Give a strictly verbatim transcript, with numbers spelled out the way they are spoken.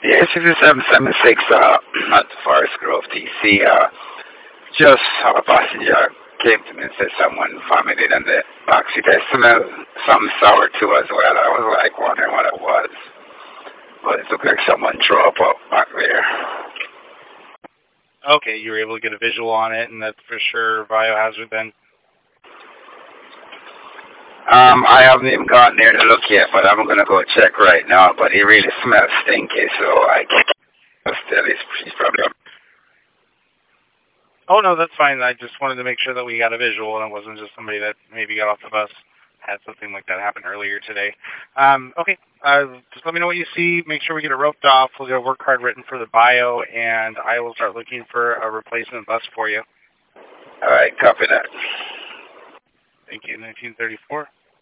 Yes, this is seven seven six uh, at Forest Grove, D C. Uh, just a passenger came to me and said someone vomited in the backseat. I smelled some sour too as well. I was like wondering what it was. But it looked like someone threw up up back there. Okay, you were able to get a visual on it, and that's for sure biohazard then. Um, I haven't even gotten there to look yet, but I'm gonna go check right now. But it really smells stinky, so I can't still he's, he's probably. Oh no, that's fine. I just wanted to make sure that we got a visual, and it wasn't just somebody that maybe got off the bus. Had something like that happen earlier today. Um, okay, uh, just let me know what you see. Make sure we get it roped off. We'll get a work card written for the bio, and I will start looking for a replacement bus for you. All right, copy that. Thank you, nineteen thirty-four.